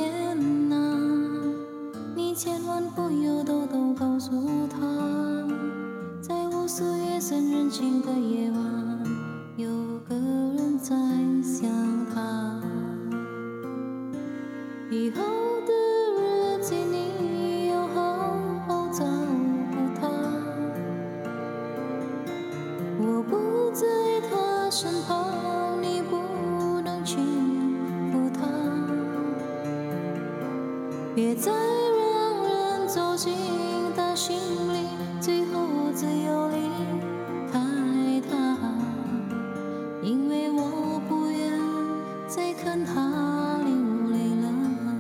天啊，你千万不要偷偷告诉他，在无数夜深人静的夜晚，有个人在想他。以后的日子你要好好照顾他，我不在他身旁，你不能轻负他，别再让人走进他心里，最后只有离开他，因为我不愿再看他流泪了。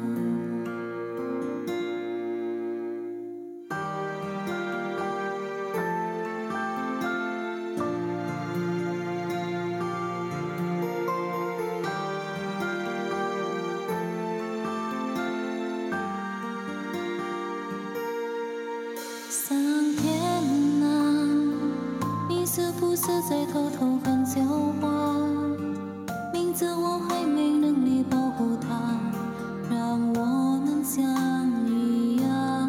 上天啊，你是不是在偷偷看笑话？明知我还没能力保护他，让我们相遇啊。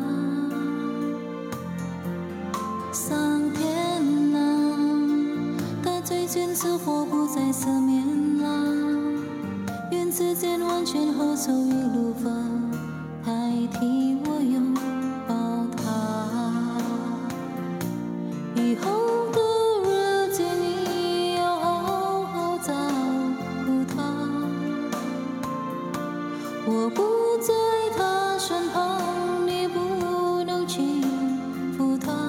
上天啊，他最近是否不再失眠啦？愿时间完全后手一路分，代替我拥抱他。以后的日子你要好好照顾他，我不在他身旁，你不能轻负他，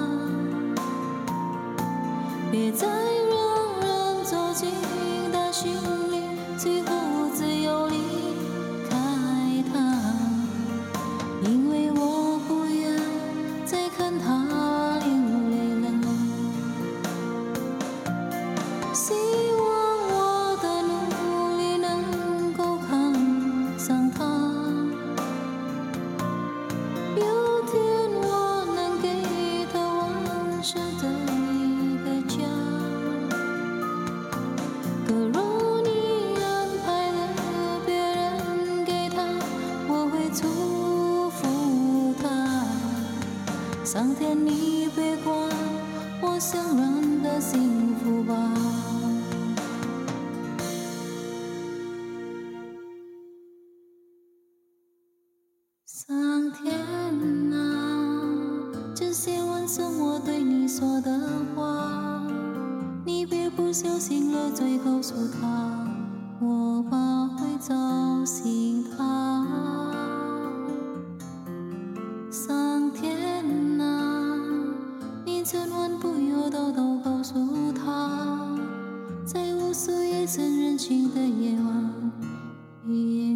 别再让人走进他心里，最后只有离开他，因为我不愿再看他流泪了。希望我的努力能够看上他，有天我能给他完整的一个家。可若你安排了别人给他，我会祝福他。上天你别管我想让的幸福吧。上天啊，这些晚是我对你说的话，你别不小心了嘴告诉他，我怕会吵醒他。上天啊，你千万不要偷偷告诉他，在无数夜深人静的夜晚。